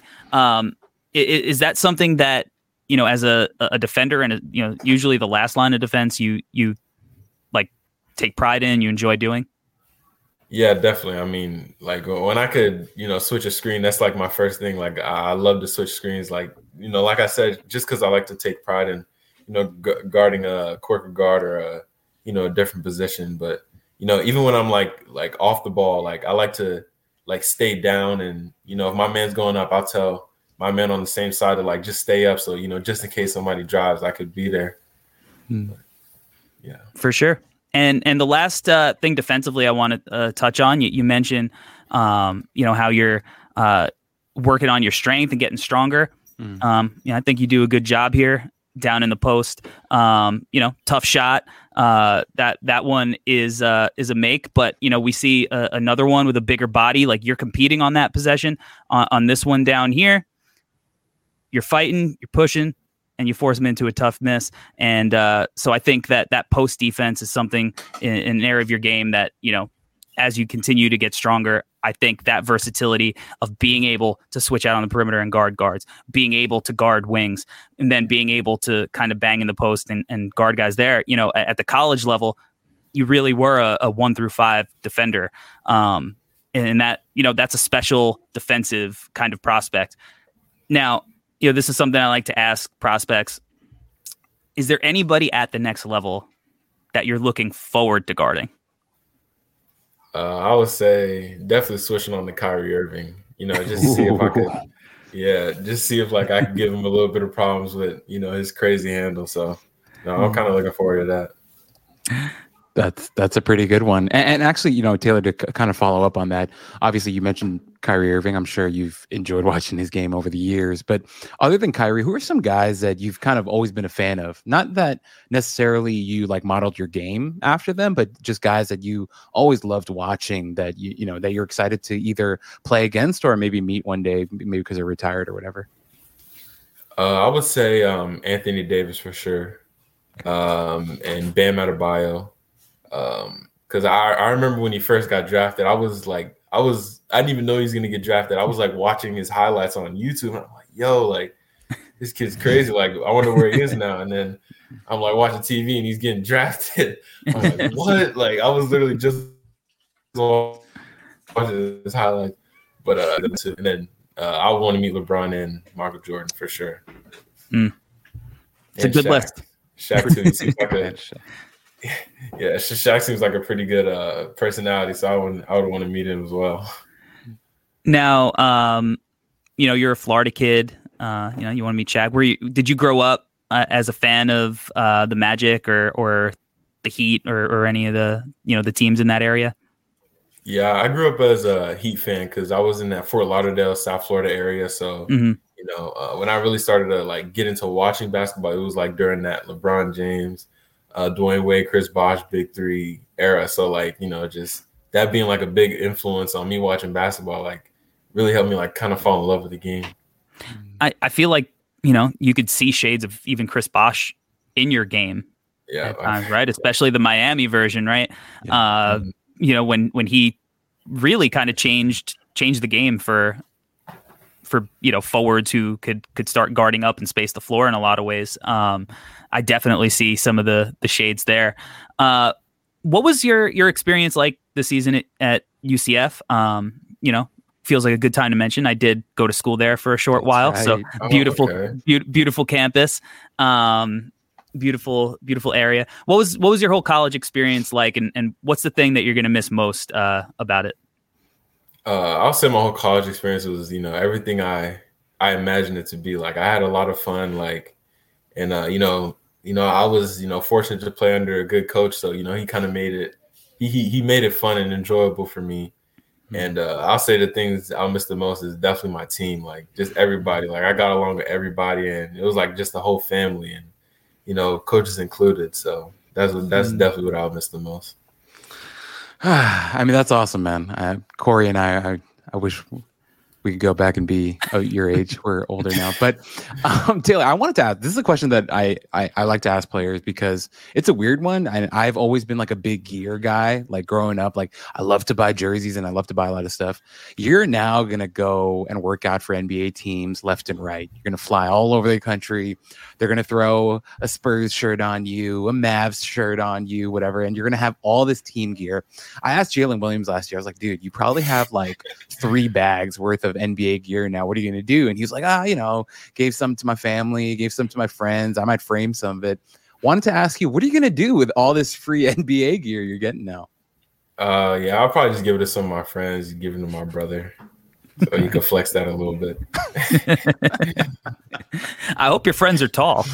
Is that something that, as a defender and, usually the last line of defense, you like take pride in, you enjoy doing? Yeah, definitely. I mean, like when I could, switch a screen, that's like my first thing. Like I love to switch screens. Like, like I said, just because I like to take pride in, guarding a corker guard or a different position. But, even when I'm like off the ball, like I like to like stay down and, if my man's going up, I'll tell my man on the same side to like just stay up. So, just in case somebody drives, I could be there. But, yeah, for sure. And the last thing defensively I want to touch on, you mentioned, how you're working on your strength and getting stronger. I think you do a good job here down in the post. Tough shot. That one is a make, but we see another one with a bigger body. Like you're competing on that possession on this one down here. You're fighting, you're pushing, and you force them into a tough miss. And so I think that post defense is something in an area of your game that, as you continue to get stronger, I think that versatility of being able to switch out on the perimeter and guard guards, being able to guard wings, and then being able to kind of bang in the post and guard guys there. At the college level, you really were a 1 through 5 defender. and that, that's a special defensive kind of prospect. Now, this is something I like to ask prospects. Is there anybody at the next level that you're looking forward to guarding? I would say definitely switching on to Kyrie Irving. Just see if I could. Yeah, just see if I could give him a little bit of problems with his crazy handle. So, I'm kind of looking forward to that. That's a pretty good one. And actually, Taylor, to kind of follow up on that, obviously you mentioned Kyrie Irving. I'm sure you've enjoyed watching his game over the years. But other than Kyrie, who are some guys that you've kind of always been a fan of? Not that necessarily you modeled your game after them, but just guys that you always loved watching that that you're excited to either play against or maybe meet one day, maybe because they're retired or whatever. I would say Anthony Davis for sure, and Bam Adebayo. Because I remember when he first got drafted, I didn't even know he was gonna get drafted. I was watching his highlights on YouTube, and I'm like, yo, this kid's crazy. I wonder where he is now. And then I'm watching TV, and he's getting drafted. I'm like, what? I was literally just watching his highlights. But and then I want to meet LeBron and Michael Jordan for sure. It's a good list. Shaq too. He seems Shaq seems like a pretty good personality, so I would want to meet him as well. Now, you're a Florida kid. You want to meet Shaq. Did you grow up as a fan of the Magic or the Heat or any of the the teams in that area? Yeah, I grew up as a Heat fan because I was in that Fort Lauderdale, South Florida area. So when I really started to get into watching basketball, it was during that LeBron James, Dwayne Wade, Chris Bosh, Big Three era. So just that being a big influence on me watching basketball, really helped me kind of fall in love with the game. I feel like, you could see shades of even Chris Bosh in your game. Yeah. At times, right. Especially the Miami version, right? Yeah. When he really kind of changed the game for forwards who could start guarding up and space the floor in a lot of ways. I definitely see some of the shades there. What was your experience like this season at UCF? Feels like a good time to mention. I did go to school there for a short while. Right. So beautiful campus. Beautiful area. What was your whole college experience like, and what's the thing that you're going to miss most about it? I'll say my whole college experience was, everything I imagined it to be. I had a lot of fun, and I was, fortunate to play under a good coach. So, he kind of made it, he made it fun and enjoyable for me. And I'll say the things I'll miss the most is definitely my team, just everybody. I got along with everybody, and it was just the whole family, and coaches included. So that's definitely what I'll miss the most. I mean, that's awesome, man. Corey and I wish we could go back and be your age. We're older now. But Taylor, I wanted to ask, this is a question that I like to ask players because it's a weird one. And I've always been a big gear guy, growing up. I love to buy jerseys and I love to buy a lot of stuff. You're now going to go and work out for NBA teams left and right. You're going to fly all over the country. They're going to throw a Spurs shirt on you, a Mavs shirt on you, whatever. And you're going to have all this team gear. I asked Jalen Williams last year, I was like, dude, you probably have 3 bags worth of NBA gear now. What are you going to do? And he was like, gave some to my family, gave some to my friends. I might frame some of it. Wanted to ask you, what are you going to do with all this free NBA gear you're getting now? I'll probably just give it to some of my friends, give it to my brother. So you can flex that a little bit. I hope your friends are tall.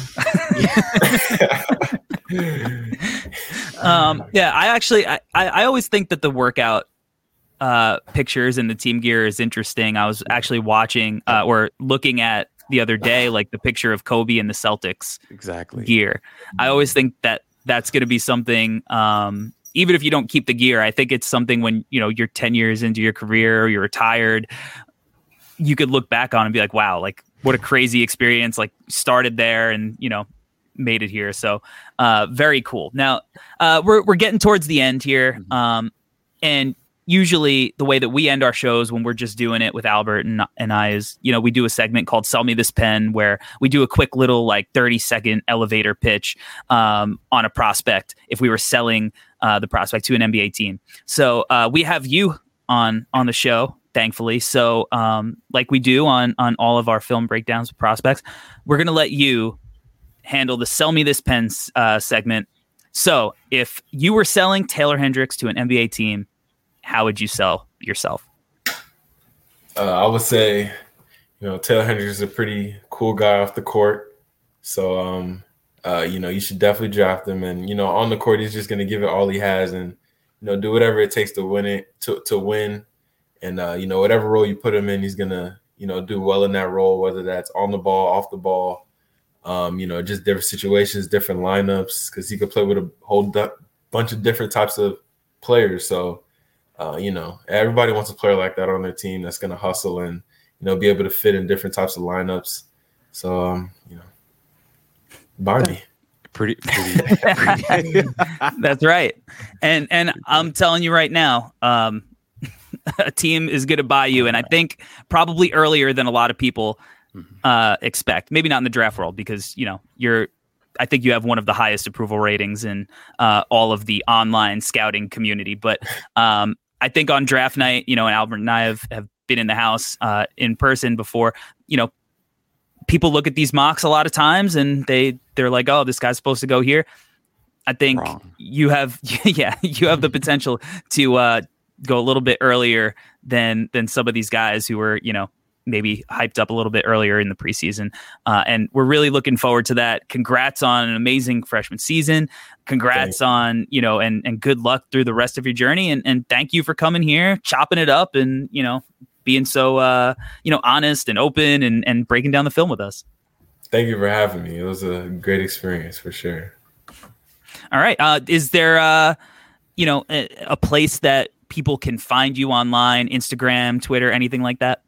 I always think that the workout pictures and the team gear is interesting. I was actually watching or looking at the other day, the picture of Kobe and the Celtics gear. I always think that that's going to be something, even if you don't keep the gear, I think it's something when, you're 10 years into your career or you're retired, you could look back on and be like, wow, what a crazy experience, started there and, made it here. So very cool. Now we're getting towards the end here. And usually the way that we end our shows when we're just doing it with Albert and I is, we do a segment called Sell Me This Pen, where we do a quick little 30-second elevator pitch on a prospect if we were selling the prospect to an NBA team. So we have you on the show, thankfully. So like we do on all of our film breakdowns with prospects, we're going to let you handle the Sell Me This Pen segment. So if you were selling Taylor Hendricks to an NBA team, how would you sell yourself? I would say, Taylor Hendricks is a pretty cool guy off the court. So, you should definitely draft him. And, on the court, he's just going to give it all he has and, do whatever it takes to win it, to win. And, whatever role you put him in, he's going to, do well in that role, whether that's on the ball, off the ball, just different situations, different lineups, because he could play with a whole bunch of different types of players. So, everybody wants a player like that on their team that's going to hustle and, be able to fit in different types of lineups. So, buy me. Pretty. That's right. And I'm telling you right now, a team is going to buy you. And I think probably earlier than a lot of people expect. Maybe not in the draft world because, I think you have one of the highest approval ratings in all of the online scouting community. But I think on draft night, and Albert and I have been in the house in person before, people look at these mocks a lot of times and they're like, oh, this guy's supposed to go here. I think you have the potential to go a little bit earlier than some of these guys who were, maybe hyped up a little bit earlier in the preseason. And we're really looking forward to that. Congrats on an amazing freshman season. Congrats on, and good luck through the rest of your journey. And thank you for coming here, chopping it up and, being so, honest and open and breaking down the film with us. Thank you for having me. It was a great experience for sure. All right. Is there, a place that people can find you online, Instagram, Twitter, anything like that?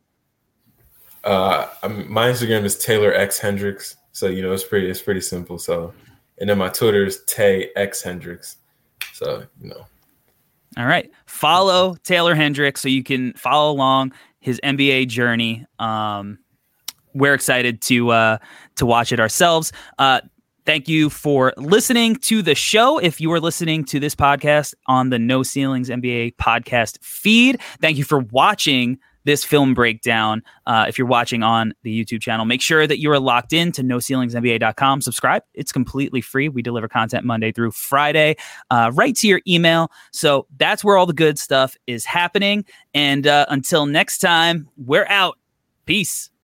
My Instagram is Taylor X Hendricks. So, it's pretty simple. So, and then my Twitter is Tay X Hendricks. So, All right. Follow Taylor Hendricks so you can follow along his NBA journey. We're excited to watch it ourselves. Thank you for listening to the show. If you are listening to this podcast on the No Ceilings NBA podcast feed, thank you for watching this film breakdown. If you're watching on the YouTube channel, make sure that you are locked in to NoCeilingsNBA.com. Subscribe. It's completely free. We deliver content Monday through Friday right to your email. So that's where all the good stuff is happening. And until next time, we're out. Peace.